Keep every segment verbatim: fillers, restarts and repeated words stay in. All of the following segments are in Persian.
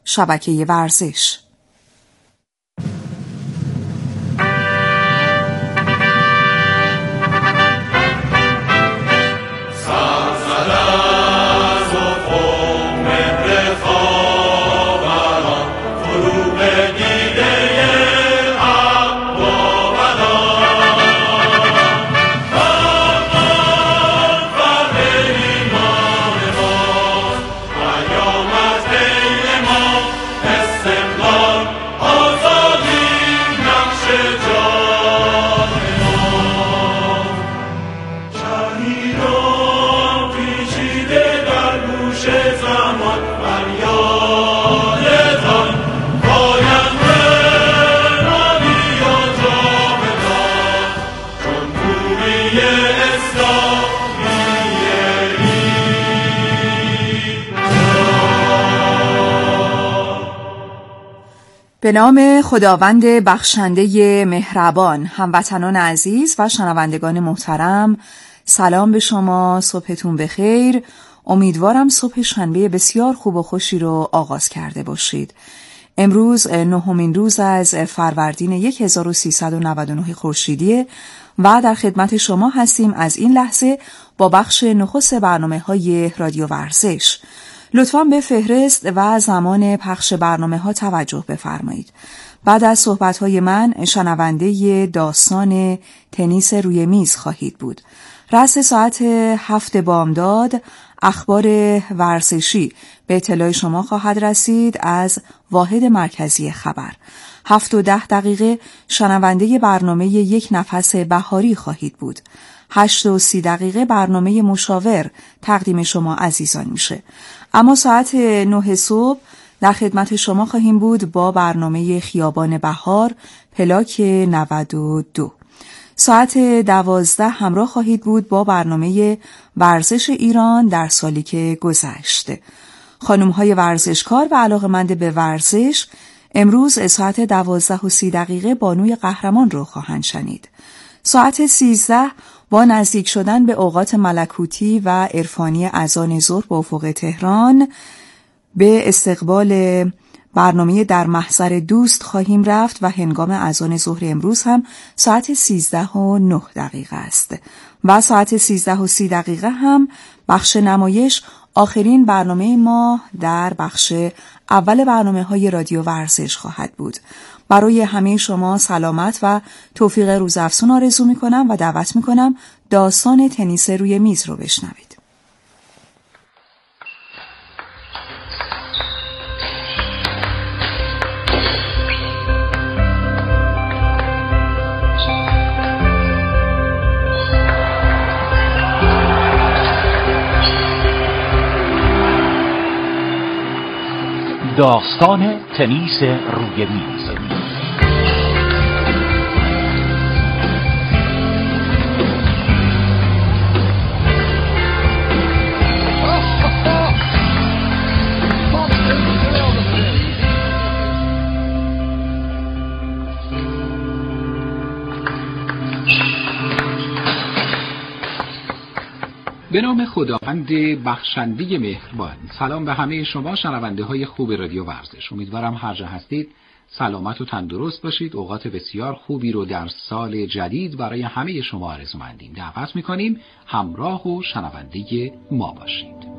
شبکه ورزش. به نام خداوند بخشنده مهربان. هموطنان عزیز و شنوندگان محترم، سلام به شما، صبحتون بخیر. امیدوارم صبح شنبه بسیار خوب و خوشی رو آغاز کرده باشید. امروز نهمین روز از فروردین هزار و سیصد و نود و نه خورشیدی و در خدمت شما هستیم از این لحظه با بخش نخست برنامه‌های رادیو ورزش. لطفاً به فهرست و زمان پخش برنامه ها توجه بفرمایید. بعد از صحبت‌های من شنونده داستان تنیس روی میز خواهید بود. رأس ساعت هفت بامداد اخبار ورزشی به اطلاع شما خواهد رسید از واحد مرکزی خبر. هفت و ده دقیقه شنونده برنامه یک نفس بهاری خواهید بود. هشت و سی دقیقه برنامه مشاور تقدیم شما عزیزان میشه. اما ساعت نه صبح در خدمت شما خواهیم بود با برنامه خیابان بهار پلاک نود و دو. ساعت دوازده همراه خواهید بود با برنامه ورزش ایران در سالی که گذشته. خانم‌های ورزشکار و علاقه‌مند به ورزش امروز ساعت دوازده و سی دقیقه بانوی قهرمان رو خواهند شنید. ساعت سیزده با نزدیک شدن به اوقات ملکوتی و عرفانی اذان ظهر به افق تهران به استقبال برنامه در محضر دوست خواهیم رفت و هنگام اذان ظهر امروز هم ساعت سیزده و نه دقیقه است و ساعت سیزده و سی دقیقه هم بخش نمایش آخرین برنامه ما در بخش اول برنامه های رادیو ورزش خواهد بود. برای همه شما سلامت و توفیق روزافزون آرزو می کنم و دعوت می کنم داستان تنیس روی میز رو بشنوید. داستان تنیس روی میز. به نام خداوند بخشنده مهربان. سلام به همه شما شنونده های خوب رادیو ورزش. امیدوارم هر جا هستید سلامت و تندرست باشید. اوقات بسیار خوبی رو در سال جدید برای همه شما آرزومندیم. دعوت میکنیم همراه و شنونده ما باشید.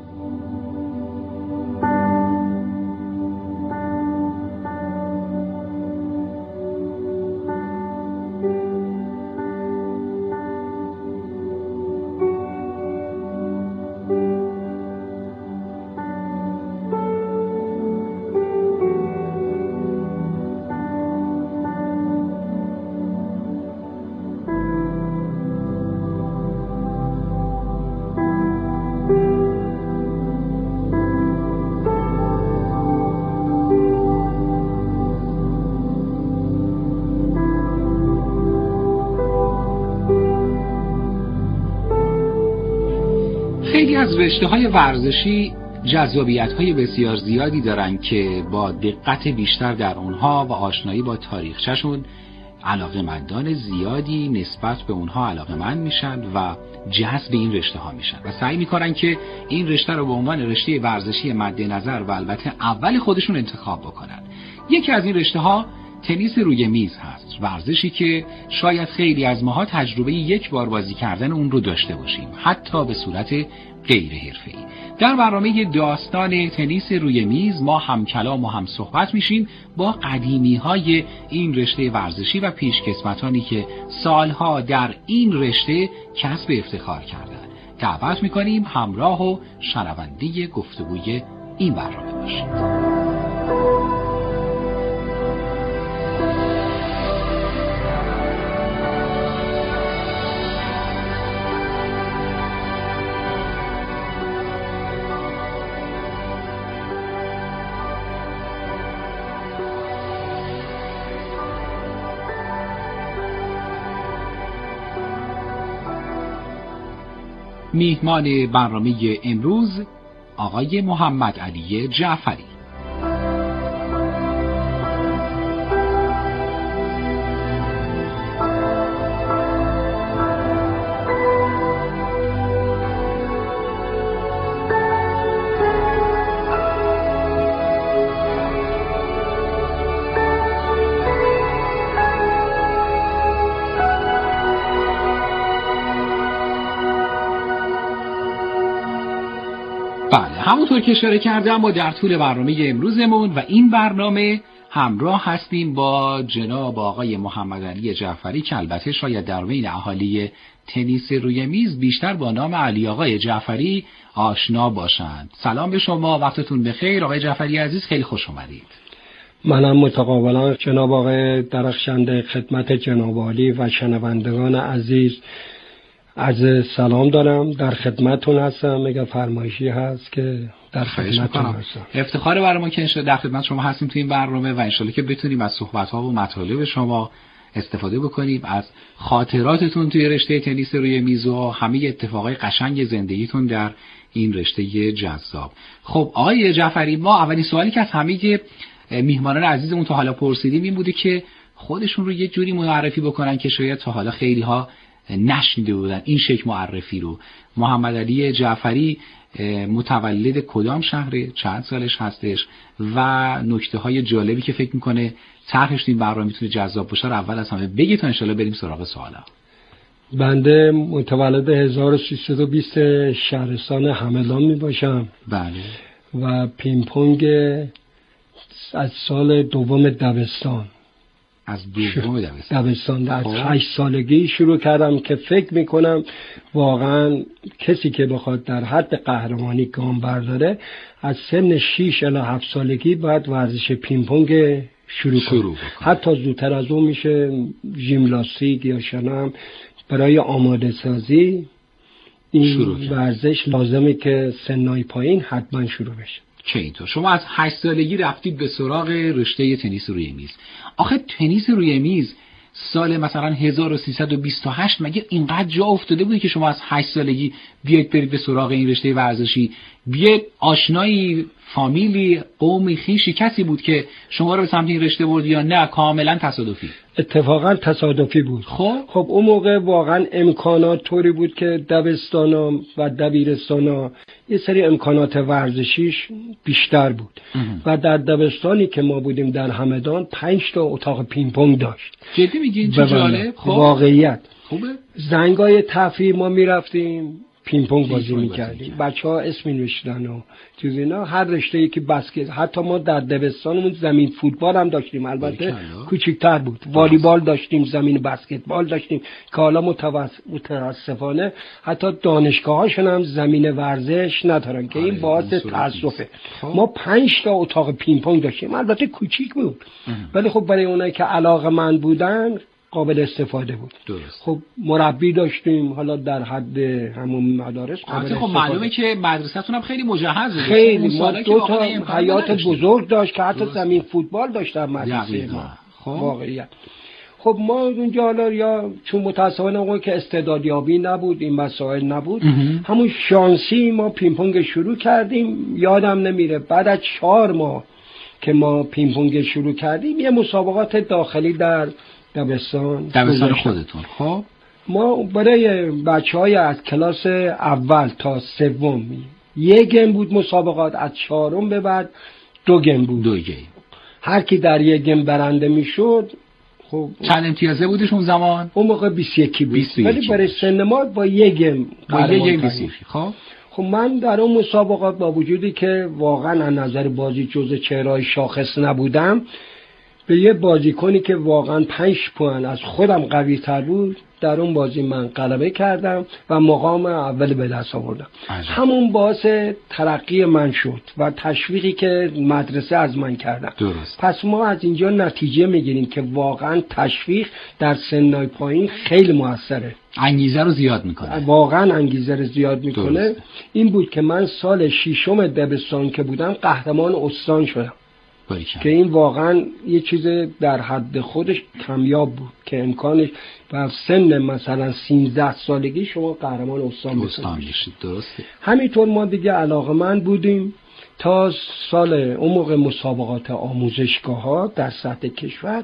خیلی از رشته‌های ورزشی جذابیت‌های بسیار زیادی دارن که با دقت بیشتر در اونها و آشنایی با تاریخچه‌شون علاقه‌مندان زیادی نسبت به اونها علاقه‌مند میشن و جذب این رشته ها میشن و سعی میکنن که این رشته رو به عنوان رشته ورزشی مد نظر و البته اول خودشون انتخاب بکنن. یکی از این رشته ها تنیس روی میز هست، ورزشی که شاید خیلی از ماها تجربه یک بار بازی کردن اون رو داشته باشیم، حتی به صورت غیر حرفه‌ای. در برنامه داستان تنیس روی میز ما هم کلام و هم صحبت میشیم با قدیمی‌های این رشته ورزشی و پیشکسوتانی که سالها در این رشته کسب افتخار کردند. دعوت میکنیم همراه و شنونده گفتگوی این برنامه باشید. میهمان برنامه امروز آقای محمد علی جعفری. همونطور که اشاره کردم ما در طول برنامه امروزمون و این برنامه همراه هستیم با جناب آقای محمد علی جعفری که البته شاید در بین اهالی تنیس روی میز بیشتر با نام علی آقای جعفری آشنا باشند. سلام به شما، وقتتون بخیر آقای جعفری عزیز، خیلی خوش اومدید. منم متقابلا جناب آقای درخشنده خدمت جناب عالی و شنوندگان عزیز عرض سلام دارم، در خدمتتون هستم. اگه فرمایشی هست که در خدمتتون هستم. افتخار برای ما که در خدمت شما هستیم تو این برنامه و انشالله که بتونیم از صحبت‌ها و مطالب شما استفاده بکنیم، از خاطراتتون توی رشته تنیس روی میز و همه اتفاقای قشنگ زندگیتون در این رشته جذاب. خب آقای جعفری، ما اولین سوالی که از همه میهمانان عزیزمون تا حالا پرسیدیم این بوده که خودشون رو یه جوری معرفی بکنن که شاید تا حالا خیلی ها نشنیده بودن این شکل معرفی رو. محمد علی جعفری متولد کدام شهره، چند سالش هستش و نکته های جالبی که فکر میکنه طرحش این برنامه میتونه جذاب باشه رو اول از همه بگی تا انشالله بریم سراغ سوالا. بنده متولد هزار و سیصد و بیست شهرستان همدان می باشم. بله. و پینگ از سال دوم دبستان از دوم دبستان دبستان از هشت سالگی شروع کردم که فکر میکنم واقعا کسی که بخواد در حد قهرمانی گام برداره از سن شش الی هفت سالگی باید ورزش پینگ پونگ شروع کنه. حتی زودتر از اون میشه ژیمناستیک یا شنم. برای آماده سازی این ورزش لازمه که سنای پایین حتما شروع بشه. چه اینطور شما از هشت سالگی رفتید به سراغ رشته تنیس روی میز. آخه تنیس روی میز سال مثلا هزار و سیصد و بیست و هشت مگه اینقدر جا افتاده بود که شما از هشت سالگی بیاید برید به سراغ این رشته ورزشی؟ بیاید آشنایی، فامیلی، قومی، خویشی کسی بود که شما رو به سمت این رشته برد یا نه کاملا تصادفی؟ اتفاقا تصادفی بود. خب خب اون موقع واقعا امکانات طوری بود که دبستانا و دبیرستانا یه سری امکانات ورزشیش بیشتر بود اه. و در دبستانی که ما بودیم در همدان پنج تا اتاق پینگ پونگ داشت. جدی میگین؟ چه جالب. خب واقعیت خوبه. زنگای تفریح ما میرفتیم پینگ پونگ بازی میکردیم، بچه ها اسم نوشتن و چیز اینا. هر رشته‌ای که بسکت، حتی ما در دبستانمون زمین فوتبال هم داشتیم، البته کوچیک‌تر بود. والیبال داشتیم، زمین بسکتبال داشتیم که حالا متاسفانه حتی دانشگاه‌هاشون هم زمین ورزش ندارن که این باعث تأسفه. ما پنج تا اتاق پینگ پونگ داشتیم، البته کوچیک بود ولی خب برای اونایی که علاقه‌مند بودن قابل استفاده بود. درست. خب مربی داشتیم، حالا در حد همون مدارس قابل خب معلومه که مدرسه‌تون هم خیلی مجهز بود. خیلی ما دو تا حیات بزرگ داشت که حتی زمین فوتبال داشت در مدرسه ما. خب واقعیت. خب ما اونجا حالا یا چون متأسفانه اون که استعدادیابی نبود، این مسائل نبود، همون شانسی ما پینگ پونگ شروع کردیم. یادم نمیره بعد از چهار ماه که ما پینگ پونگ شروع کردیم یه مسابقات داخلی در دبستان دبستان خودتون. خب ما برای بچه‌های از کلاس اول تا سوم یک گیم بود مسابقات، از چهارم به بعد دو گیم بود. دو گیم. هر کی در یک گیم برنده میشد. خب چند امتیازه بودش اون زمان؟ اون موقع بیست و یک بود. ولی برای سن ما با یک گیم با یک گیم بیست و یک. خب خب من در اون مسابقات با وجودی که واقعا از نظر بازی جزء چهره‌های شاخص نبودم، به یه بازیکنی که واقعا پنج پوان از خودم قوی تر بود در اون بازی من غلبه کردم و مقام اول به دست آوردم. همون باعث ترقی من شد و تشویقی که مدرسه از من کردن. درست. پس ما از اینجا نتیجه میگیریم که واقعا تشویق در سنای پایین خیلی موثره، انگیزه رو زیاد میکنه. واقعا انگیزه رو زیاد میکنه. این بود که من سال ششم دبستان که بودم قهرمان استان شدم باریکن. که این واقعا یه چیز در حد خودش کمیاب بود که امکانش و سن مثلا سیزده سالگی شما قهرمان استان بشید. درسته. همینطور ما دیگه علاقه‌مند بودیم تا سال اون موقع مسابقات آموزشگاه ها در سطح کشور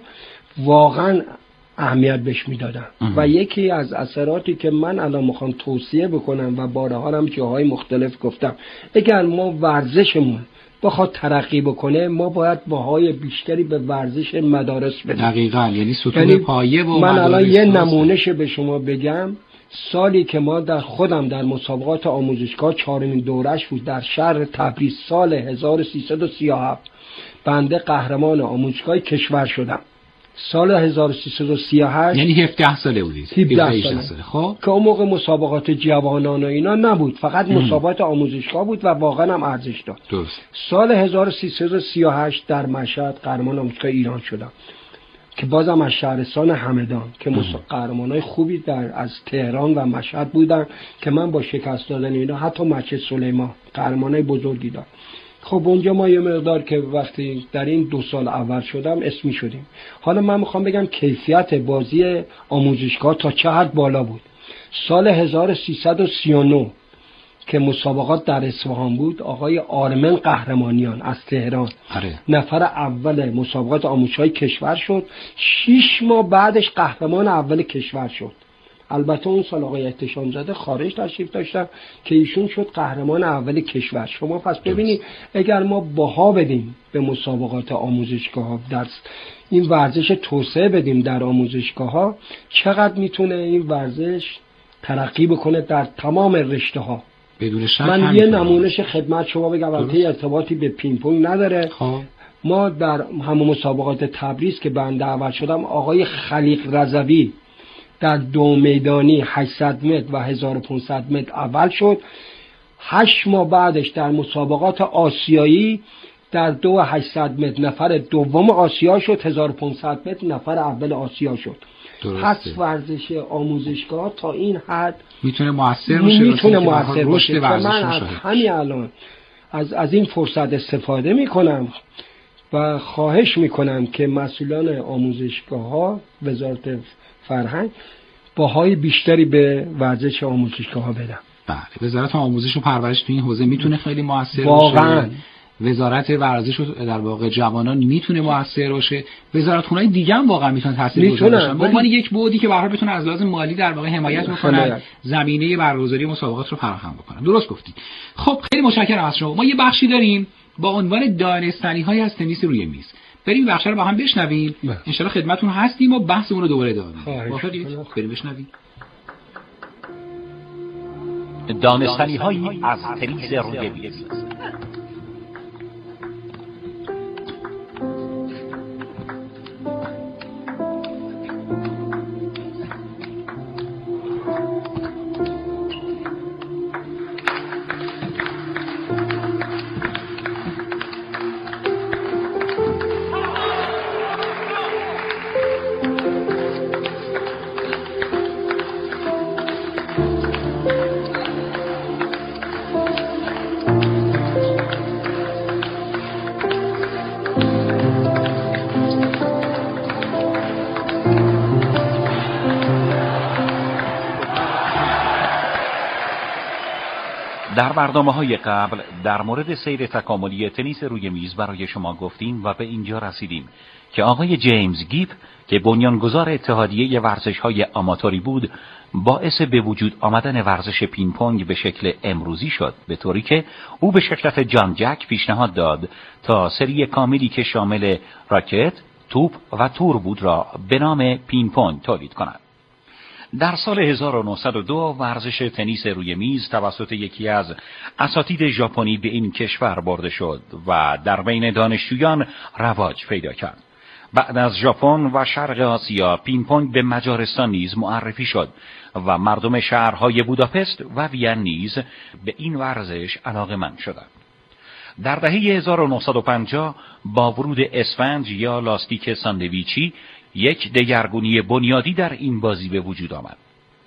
واقعا اهمیت بهش میدادن و یکی از اثراتی که من الان میخوام توصیه بکنم و بارها هم جاهای مختلف گفتم، اگر ما ورزشمون بخواد ترقی بکنه ما باید بهای بیشتری به ورزش مدارس بدیم. دقیقاً، یعنی ستون پایه و من الان یه نمونهش به شما بگم. سالی که ما در خودم در مسابقات آموزشگاه چهارمین دورش بود در شهر تبریز سال هزار و سیصد و سی و هفت بنده قهرمان آموزشگاه کشور شدم. سال هزار و سیصد و سی و هشت یعنی هفده ساله بودید. هفده ساله. خب که اون موقع مسابقات جوانان و اینا نبود، فقط مسابقات آموزشگاه بود و واقعا هم ارزش داشت. درست. سال هزار و سیصد و سی و هشت در مشهد قهرمان آموزشگاه ایران شدم که بازم از شهرستان همدان که قهرمانای خوبی در از تهران و مشهد بودن که من با شکست دادن اینا حتی مسجد سلیمان قهرمانای بزرگی داشت. خب اونجا ما یه مقدار که وقتی در این دو سال اول شدم اسمی شدیم. حالا من میخوام بگم کیفیت بازی آموزشگاه تا چه حد بالا بود. سال هزار و سیصد و سی و نه که مسابقات در اصفهان بود، آقای آرمن قهرمانیان از تهران آره. نفر اول مسابقات آموزشگاه کشور شد. شش ماه بعدش قهرمان اول کشور شد. البته اون سال آقای احتشام زاده خارج تشریف داشتن که ایشون شد قهرمان اول کشور. شما پس ببینید اگر ما بها بدیم به مسابقات آموزشگاه ها، درس این ورزش توسعه بدیم در آموزشگاه ها، چقدر میتونه این ورزش ترقی بکنه در تمام رشته ها. بدون شک. من یه نمونهش خدمت شما بگم، البته ارتباطی به پینگ پونگ نداره. خواه. ما در همون مسابقات تبریز که بنده اول شدم، آقای خلیق رضوی در دو میدانی هشتصد متر و هزار و پانصد متر اول شد. هشت ماه بعدش در مسابقات آسیایی در دو هشتصد متر نفر دوم آسیا شد، هزار و پانصد متر نفر اول آسیا شد. پس ورزش آموزشگاه تا این حد میتونه موثر باشه، میتونه موثر باشه. من از همین الان از از این فرصت استفاده میکنم و خواهش میکنم که مسئولان آموزشگاه ها، وزارت فرهنگ، باهای بیشتری به ورزش آموزشگاه ها بدن. بله، وزارت آموزش و پرورش تو این حوزه میتونه خیلی موثر باشه. واقعا وزارت ورزش و در واقع جوانان میتونه موثر باشه. وزارتخونه‌های دیگه هم واقعا میتونن تاثیرگذار باشن. به عنوان یک بودی که به هر حال بتونه از لحاظ مالی در واقع حمایت بکنن، زمینه برگزاری مسابقات رو فراهم بکنن. درست گفتید. خب خیلی متشکرم از شما. ما یه بخشی داریم با عنوان دانستنی‌های از تنیس روی میز. بریم بخش رو با هم بشنویم. ان شاء الله خدمتتون هستیم و بحثمون رو دوباره ادامه میدیم. موافقید؟ بریم بشنویم. دانستنی‌های از تنیس روی میز. در برنامه‌های قبل در مورد سیر تکاملی تنیس روی میز برای شما گفتیم و به اینجا رسیدیم که آقای جیمز گیپ که بنیانگذار اتحادیه ورزش‌های آماتوری بود، باعث به وجود آمدن ورزش پینگ پونگ به شکل امروزی شد، به طوری که او به شرکت جان جک پیشنهاد داد تا سری کاملی که شامل راکت، توپ و تور بود را به نام پینگ پونگ تولید کند. در سال هزار و نهصد و دو ورزش تنیس روی میز توسط یکی از اساتید ژاپنی به این کشور برده شد و در بین دانشجویان رواج پیدا کرد. بعد از ژاپن و شرق آسیا پینگ پونگ به مجارستان نیز معرفی شد و مردم شهرهای بوداپست و وین نیز به این ورزش علاقه‌مند شدند. در دهه هزار و نهصد و پنجاه با ورود اسفنج یا لاستیک ساندویچی یک دگرگونی بنیادی در این بازی به وجود آمد.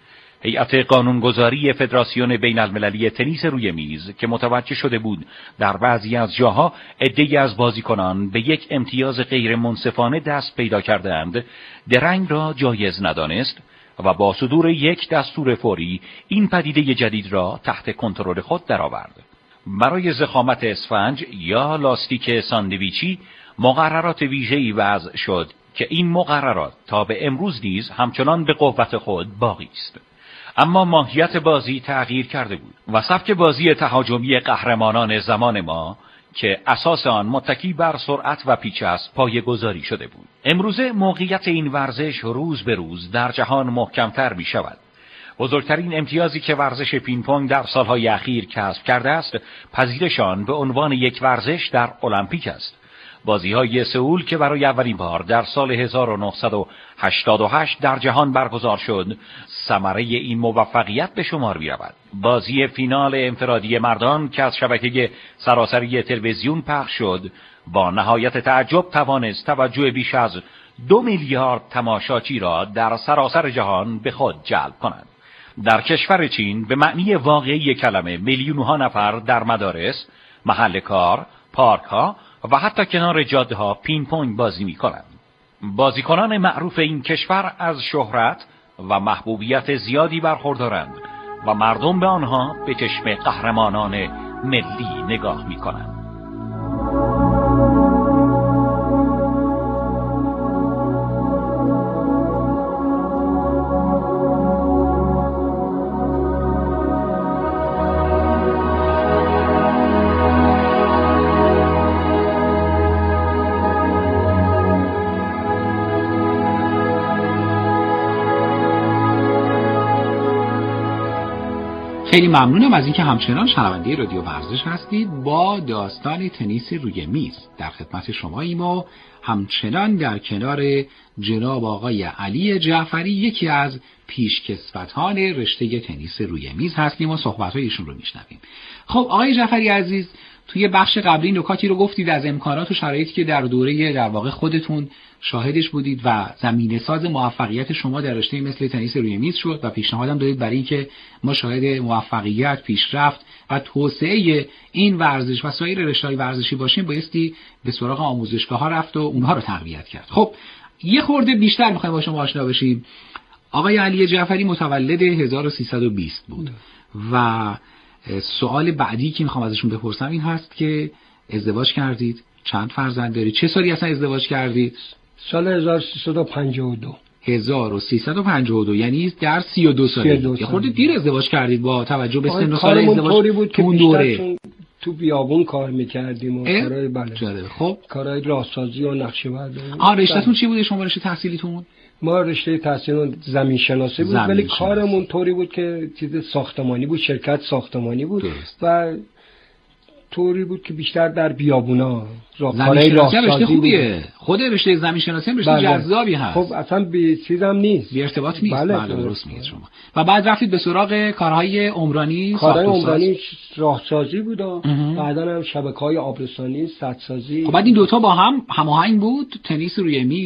هیئت قانونگذاری فدراسیون بین المللی تنیس روی میز که متوجه شده بود در بعضی از جاها عده‌ای از بازیکنان به یک امتیاز غیر منصفانه دست پیدا کردند، درنگ را جایز ندانست و با صدور یک دستور فوری این پدیده جدید را تحت کنترل خود درآورد. برای ضخامت اسفنج یا لاستیک ساندویچی مقررات ویژه‌ای وضع شد که این مقررات تا به امروز نیز همچنان به قوت خود باقی است. اما ماهیت بازی تغییر کرده بود و سبک بازی تهاجمی قهرمانان زمان ما که اساس آن متکی بر سرعت و پیچ است پایه‌گذاری شده بود. امروزه موقعیت این ورزش روز به روز در جهان محکمتر می شود. بزرگترین امتیازی که ورزش پینگ پونگ در سالهای اخیر کسب کرده است، پذیرش آن به عنوان یک ورزش در المپیک است. بازی‌های سئول که برای اولین بار در سال هزار و نهصد و هشتاد و هشت در جهان برگزار شد، ثمره این موفقیت به شمار می‌رود. بازی فینال انفرادی مردان که از شبکه سراسری تلویزیون پخش شد، با نهایت تعجب توانست توجه بیش از دو میلیارد تماشاچی را در سراسر جهان به خود جلب کند. در کشور چین به معنی واقعی کلمه میلیون‌ها نفر در مدارس، محل کار، پارک‌ها و حتی کنار جاده‌ها پینگ پونگ بازی می‌کنند. بازیکنان معروف این کشور از شهرت و محبوبیت زیادی برخوردارند و مردم به آنها به چشم قهرمانان ملی نگاه می‌کنند. خیلی ممنونم از اینکه همچنان شنونده رادیو ورزش هستید. با داستان تنیس روی میز در خدمت شماییم و همچنان در کنار جناب آقای علی جعفری، یکی از پیشکسوتان رشته تنیس روی میز هستیم و صحبت‌های ایشون رو میشنویم. خب آقای جعفری عزیز، توی بخش قبلی نکاتی رو گفتید از امکانات و شرایطی که در دوره در واقع خودتون شاهدش بودید و زمینه ساز موفقیت شما در رشته مثل تنیس روی میز شد و پیشنهادم دادید برای اینکه ما شاهد موفقیت، پیشرفت و توسعه این ورزش و سایر رشته‌های ورزشی باشیم، بایستی به سراغ آموزشگاه‌ها رفت و اونها رو تقویت کرد. خب یه خورده بیشتر می‌خوایم با شما آشنا بشیم. آقای علی جعفری متولد هزار و سیصد و بیست بود و سوال بعدی که میخوام ازشون بپرسم این هست که ازدواج کردید؟ چند فرزند دارید؟ چه سالی اصلا ازدواج کردید؟ سال هزار و سیصد و پنجاه و دو. هزار و سیصد و پنجاه و دو، یعنی در سی و دو ساله. یه خورده دیر ازدواج کردید با توجه به سن و سال ازدواج بود تو اون دوره. تو بیابون کار میکردیم و کارهای بله. خب کارهای راهسازی و نقشه برداری. آ رشته‌تون چی بوده شما رشته تحصیلیتون؟ ما رشته تحصیل زمین شناسی بود، ولی کارمون طوری بود که چیز ساختمانی بود، شرکت ساختمانی بود درست. و طوری بود که بیشتر در بیابونا راهکارهای راهسازی خوبیه. خود رشته زمین شناسی هم رشته بله. جذابی هست. خب اصلا بی چیزم نیست، بی ارتباط نیست. بله, بله درست میگید شما. و بعد رفتید به سراغ کارهای عمرانی، کارهای عمرانی راهسازی بود و بعداً هم شبکه‌های آبرسانی، سدسازی. خب بعد این دوتا با هم هماهنگ بود؟ تنیس روی میز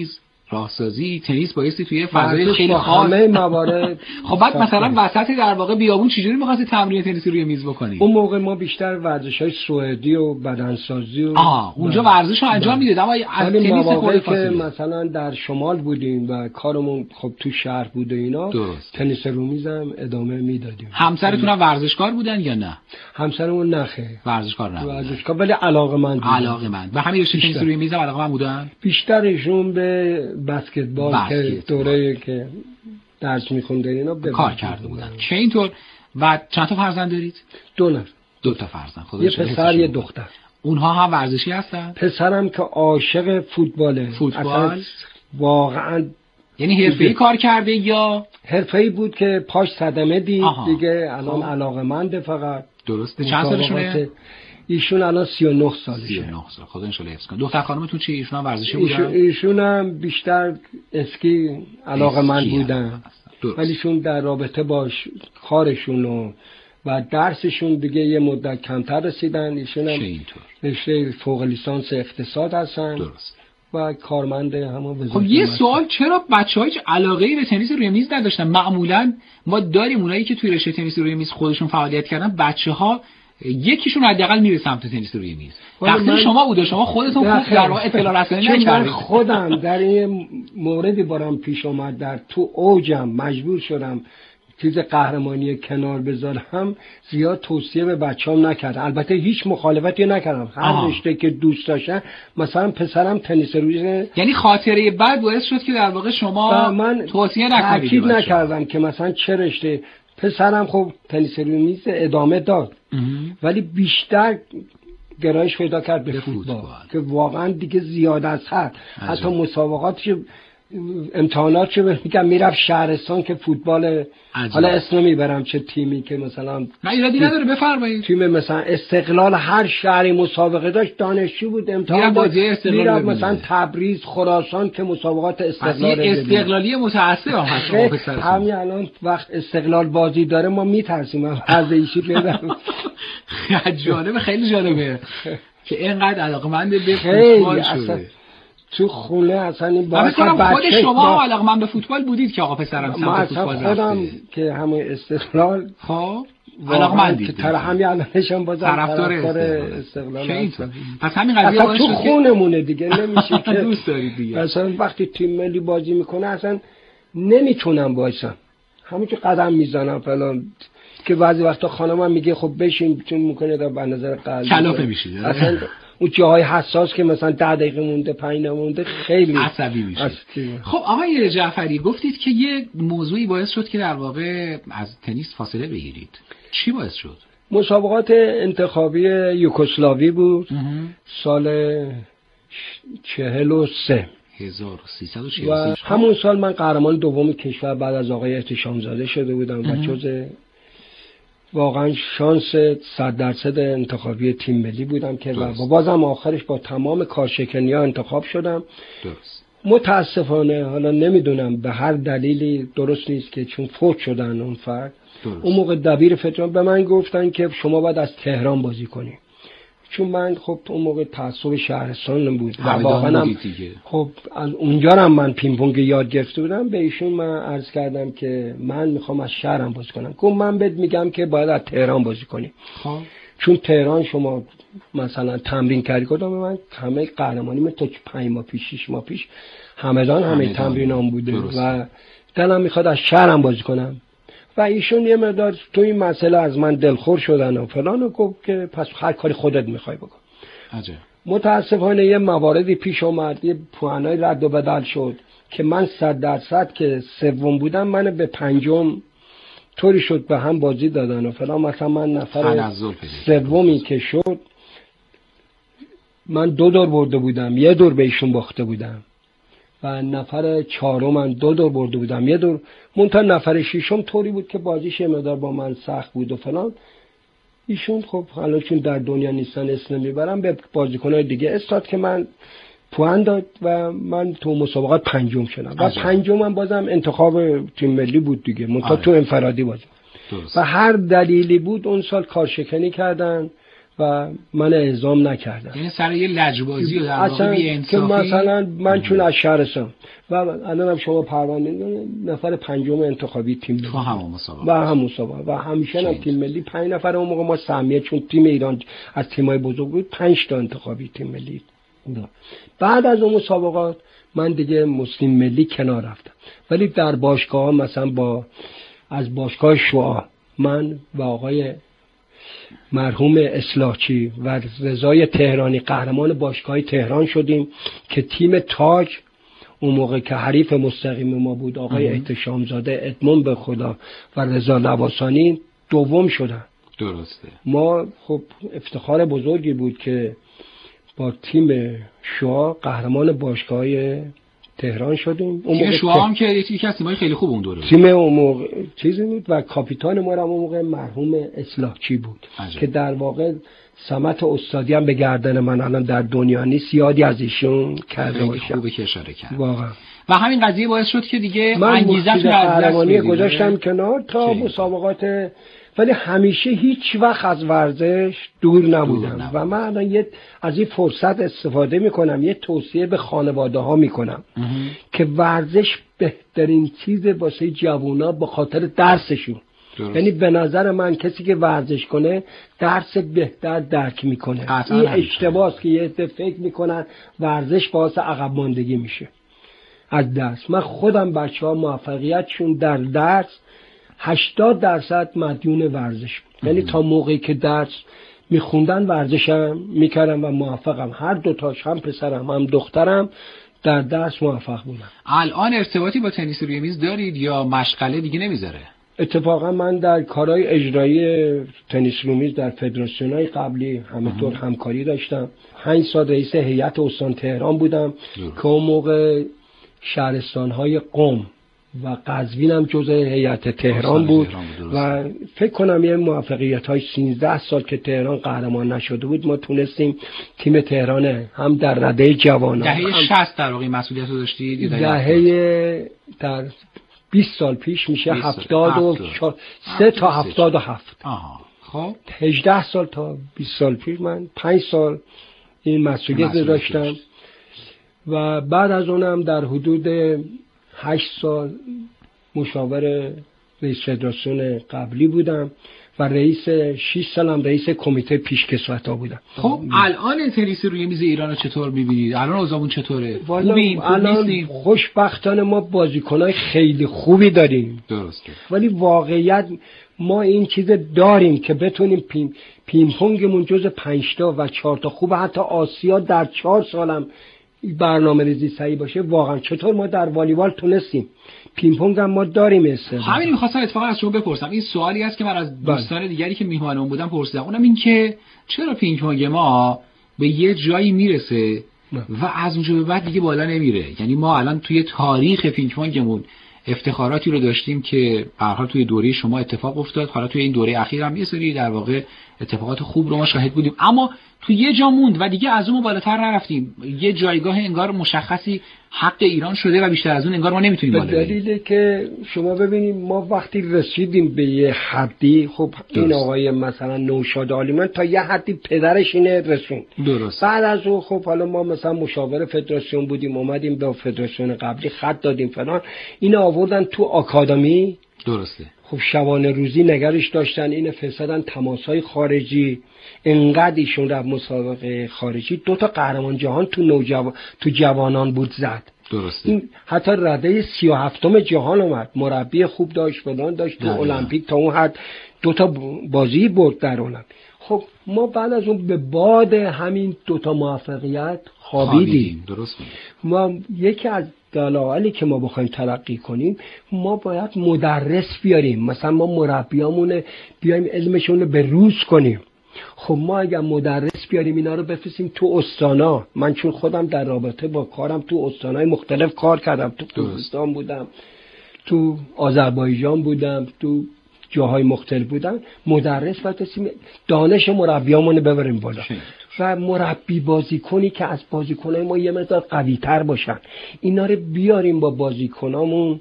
راهسازی، تنیس بایستی توی فضای خیلی خاص همه موارد. خب بعد مثلا وسط در واقع بیابون چجوری می‌خواستی تمرین تنیس روی میز بکنی؟ اون موقع ما بیشتر ورزش‌های سوئدی و بدنسازی و آها اونجا ورزشو انجام میدید، اما از تنیس خود که مثلا در شمال بودیم و کارمون خب تو شهر بود و اینا، درست. تنیس رو میزم ادامه میدادیم. همسرتون هم ورزشکار بودن یا نه؟ همسرمون نخه ورزشکار نبودن. ورزشکار ولی علاقه‌مند بودن. علاقه‌مند. به همین رشته تنیس روی میز علاقه‌مند بودن؟ بیشترشون به بسکتبال که دوره که درس می‌خوندن اینا به کار کرده بودن. چه اینطور؟ و چند تا فرزند دارید؟ دو نفر. دو تا فرزند. یه پسر یه دختر. اونها هم ورزشی هستن؟ پسرم که عاشق فوتباله. فوتبال واقعا یعنی حرفه‌ای کار کرده یا حرفه‌ای بود که پاش صدمه دید دیگه الان علاقه‌منده فقط. درسته. چند سالشونه؟ ایشون الان سی و نه سالشه. سی و نه سال. خدا ان شاءالله حفظ کنه. دختر خانمتون چی؟ ایشون هم ورزشی بودن؟ ایشون هم بیشتر اسکی علاقه‌مند بودن. ولی ایشون در رابطه با کارشون و و درسشون دیگه یه مدت کمتر رسیدن. ایشون هم رشته فوق لیسانس اقتصاد هستن. درست. و کارمند همون وزارت. خب یه سوال، چرا بچه‌ها هیچ علاقه‌ای به تنیس روی میز نداشتن؟ معمولاً ما داریم اونایی که توی رشته تنیس روی میز خودشون فعالیت کردن، بچه‌ها یکیشون حداقل میره سمت تنیس روی میز. تقصیر شما بوده، شما خودتون خوب در واقع اطلاع رسانی نکردید. خودم در این موردی برام پیش اومد، در تو اوجم مجبور شدم چیز قهرمانی کنار بذارم، زیاد توصیه به بچه‌ام نکردم. البته هیچ مخالفتی نکردم، هر رشته که دوست داشتن. مثلا پسرم تنیس روی، یعنی خاطره بعد باعث شد که در واقع شما من توصیه نکنید. تاکید نکردم که مثلا چه رشته. پسرم خب تنیس روی میز ادامه داد ولی بیشتر گرایش پیدا کرد به فوتبال, فوتبال که واقعا دیگه زیاد از حد. حتی مسابقاتش امتحانات رو میگم میرفت شهرستان که فوتبال عجب. حالا اسم نمیبرم چه تیمی که مثلا نه ایرادی نداره بفرمایید، تیم مثلا استقلال هر شهری مسابقه داشت، دانشجو بود امتحان داشت، میرفت مثلا تبریز خراسان که مسابقات استقلال استقلالی متعصب هم هست. همین الان وقت استقلال بازی داره ما میترسیم از ایشی بدم. جالبه، خیلی جالبه که اینقدر علاقه‌مند به فوتبال شده. تو خونه اصلا این باعث خود شما علاقه‌مند به فوتبال بودید که آقا پسرم سمت فوتبال رفته؟ خودم که همون استقلال خب علاقه‌مندید، تر همین الانشم بازم طرفدار استقلال هستم. پس همین قضیه اصلا تو خونمونه دیگه نمیشه که دوست دارید دیگه. مثلا وقتی تیم ملی بازی میکنه اصلا نمیتونم وایسم، همین که قدم میزنم فلان، که بعضی وقتا خانمم میگه خب بشین چون میکنه در به نظر قلب کلافه میشید اصلا اون جاهای حساس که مثلا ده دقیقه مونده پنج مونده خیلی عصبی میشه. خب آقای جعفری گفتید که یه موضوعی باعث شد که در واقع از تنیس فاصله بگیرید. چی باعث شد؟ مسابقات انتخابی یوگسلاوی بود سال چهل و سه هزار و سیصد و چهل و سه. همون سال من قهرمان دوم کشور بعد از آقای احتشام زاده شده بودم و جز واقعا شانس صد درصد انتخابی تیم ملی بودم که و بازم آخرش با تمام کارشکنی‌ها انتخاب شدم. درست. متاسفانه حالا نمیدونم به هر دلیلی درست نیست که چون فوت شدن اون فرد، اون موقع دبیر فدراسیون به من گفتن که شما باید از تهران بازی کنی، چون من خب اون موقع تعصب شهرستان بود و واقعا خب از اونجا هم من پینگ پونگ یاد گرفته بودم. به ایشون من عرض کردم که من میخوام از شهرم بازی کنم. گفت من بهت میگم که باید از تهران بازی کنی خب. چون تهران شما مثلا تمرین کردی. گفتم من همه قهرمانی من تا پنج ماه پیش شش ماه پیش همدان همه تمرینام بوده درست. و دلم میخواد از شهرم بازی کنم. و ایشون یه مقدار تو این مسئله از من دلخور شدن و فلان و گفت که پس هر کاری خودت میخوای بکن. عجب. متاسفانه یه مواردی پیش اومد، یه پوانای رد و بدل شد که من صد درصد که سوم بودم من به پنجم طوری شد به هم بازی دادن و فلان. مثلا من نفر سومی که شد من دو دور برده بودم، یه دور به ایشون باخته بودم و نفر چهارم من دو دور برده بودم، یه دور منتها نفر ششم طوری بود که بازیش یه مقدار با من سخت بود و فلان. ایشون خب حالا چون در دنیا نیستن اسم نمیبرم به بازیکن‌های دیگه استاد که من پوان داد و من تو مسابقات پنجم شدم و پنجم من بازم انتخاب تیم ملی بود دیگه منتها تو انفرادی بازم و هر دلیلی بود اون سال کارشکنی کردن و من اعزام نکردم. یعنی سر یه لجبازی و در واقع که مثلا من چون از شهرستان و الانم شما پرونده نفر پنجم انتخابی تیم ملی تو همون مسابقه و هم مسابقه و همیشه هم تیم ملی پنج نفر اون موقع ما سهمیه، چون تیم ایران از تیمای بزرگ بود پنج تا انتخابی تیم ملی. بعد از اون مسابقات من دیگه مسلم ملی کنار رفتم، ولی در باشگاه ها مثلا با از باشگاه شعاع من و آقای مرحوم اصلاحچی و رضای تهرانی قهرمان باشگاه تهران شدیم که تیم تاج اون موقع که حریف مستقیم ما بود آقای احتشامزاده، ادمون به خدا و رضا لواسانی دوم شدن. درسته. ما خب افتخار بزرگی بود که با تیم شعاع قهرمان باشگاه تهران شدیم. تیم شعاع هم که یکی از تیمای خیلی خوب اون دوره تیم اون موقع چیزی بود و کاپیتان ما هم اون موقع مرحوم اصلاحچی بود عجب. که در واقع سمت استادی هم به گردن من الان در دنیا نیست، یادی از ایشون کرده باشم. خوبه که اشاره کرد واقعا. و همین قضیه باعث شد که دیگه انگیزه‌اش رو از دست بدید. گذاشتم کنار تا مسابقات، ولی همیشه هیچ وقت از ورزش دور نبودم و من الان یه از این فرصت استفاده میکنم، یه توصیه به خانواده ها میکنم که ورزش بهترین چیز واسه جوونا به خاطر درسشون. یعنی به نظر من کسی که ورزش کنه درس بهتر درک میکنه. این اشتباهه که یه عده فکر میکنن ورزش باعث عقب ماندگی میشه از درس. من خودم بچه‌ها موفقیتشون در درس هشتاد درصد مدیون ورزش بود. یعنی تا موقعی که درس میخوندن ورزشم میکردم و موفقم. هر دوتاش، هم پسرم هم دخترم، در درس موفق بودم. الان ارتباطی با تنیس روی میز دارید یا مشغله دیگه نمیذاره؟ اتفاقا من در کارهای اجرایی تنیس روی میز در فدراسیون‌های قبلی همینطور همکاری داشتم. پنج سال رئیس هیئت استان تهران بودم که اون موقع شهرستان‌های قم و قزوین هم جزء هیئت تهران بود و فکر کنم یه موفقیت های سیزده سال که تهران قهرمان نشده بود ما تونستیم تیم تهران هم در رده جوانان دهه شصت در واقع مسئولیت رو داشتید. دهه در بیست سال پیش میشه هفتاد و سه تا هفتاد و هفت. آها. خب هجده سال تا بیست سال پیش من پنج سال این مسئولیت رو داشتم و بعد از اونم در حدود هشت سال مشاور رئیس فدراسیون قبلی بودم و رئیس شش سالم رئیس کمیته پیشکسوت‌ها بودم. خب الان تنیس روی میز ایران رو چطور می‌بینید؟ الان اوضاعمون چطوره؟ خوبیم؟ الان خوشبختانه ما بازیکن‌های خیلی خوبی داریم. درسته. ولی واقعیت ما این چیز داریم که بتونیم پیم پینگ پونگمون جز پنج تا و چهار تا خوب حتی آسیا در چهار سالم برنامه ریزی صحیح باشه. واقعا چطور ما در والیبال تونستیم، پینگ پونگ هم ما داریم استعداد. همین می‌خواستم اتفاقا از شما بپرسم. این سوالی است که من از دوستان دیگری که میهمانم بودم پرسیدم. اونم این که چرا پینگ پونگ ما به یه جایی میرسه و از اونجا به بعد دیگه بالا نمیره؟ یعنی ما الان توی تاریخ پینگ پونگمون افتخاراتی رو داشتیم که به هر حال توی دوره شما اتفاق افتاد، حالا توی این دوره اخیر هم یه سری در واقع اتفاقات خوب رو ما شاهد بودیم، اما تو یه جا موند و دیگه از اون بالاتر نرفتیم. یه جایگاه انگار مشخصی حق ایران شده و بیشتر از اون انگار ما نمیتونیم بالا بریم. به دلیلی که شما ببینید ما وقتی رسیدیم به یه حدی، خب این آقای مثلا نوشاد عالیمن تا یه حدی پدرش اینه رسوند. درست. بعد از اون خب حالا ما مثلا مشاور فدراسیون بودیم، اومدیم به فدراسیون قبلی خط دادیم فلان، اینو آوردن تو آکادمی. درسته. خب شبانه روزی نگرش داشتن، اینو فرستادن تماس‌های خارجی. انقدر ایشون رفت مسابقه خارجی، دو تا قهرمان جهان تو نوجوان تو جوانان بود زد. درسته. این حتی رده سی و هفتم جهان اومد، مربی خوب داشت، فلان داشت، تو المپیک تا اون حد دو تا بازی برد در المپیک. خب ما بعد از اون به باد همین دو تا موفقیت خوابیدیم. درست. ما یکی از دلایلی که ما بخوایم ترقی کنیم، ما باید مدرس بیاریم. مثلا ما مربیامون بیایم علمشون رو به روز کنیم. خب ما اگر مدرس بیاریم اینا رو بفرستیم تو استانا، من چون خودم در رابطه با کارم تو استانای مختلف کار کردم، تو کردستان بودم، تو آذربایجان بودم، تو جاهای مختلف بودم، مدرس بفرستیم دانش مربیامون رو ببریم بالا و مربی بازیکنی که از بازیکنای ما یه مقدار قوی‌تر باشن، اینا رو بیاریم با بازیکنامون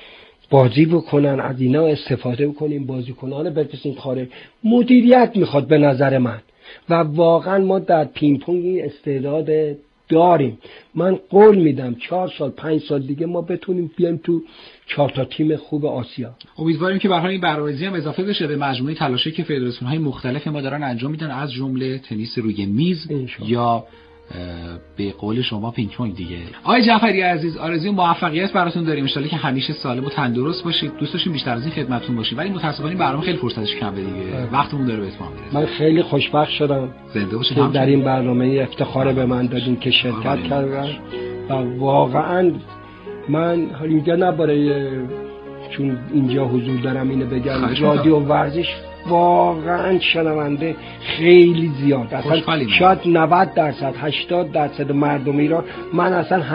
بازی بکنن، از اینا استفاده بکنیم، بازیکنان رو بفرستیم خارج. مدیریت میخواد به نظر من. و واقعا ما در پینگ پونگ این استعداد داریم. من قول میدم چهار سال پنج سال دیگه ما بتونیم بیایم تو چهار تا تیم خوب آسیا. امیدواریم که به هر حال این برنامه‌ریزی هم اضافه بشه به مجموعه تلاشی که فدراسیون‌های مختلف ما دارن انجام میدن، از جمله تنیس روی میز یا به قول شما پینگ پونگ دیگه. آقای جعفری عزیز، آرزوی موفقیت براتون داریم، ان شاءالله که همیشه سالم و تندرست باشید. دوست داشتیم بیشتر از این خدمتتون باشیم، ولی متأسفانه این برنامه خیلی فرصتش کمه دیگه. وقتمون داره به اتمام میرسه. من خیلی خوشبخت شدم زنده باشید که در این برنامه افتخار به من دادین که شرکت کردم و واقعا من اینجا نه برای چون اینجا حضور دارم اینو بگم، رادیو ورزش واقعا شنونده خیلی زیاد، اصلا شاید نود درصد هشتاد درصد مردم ایران، من اصلا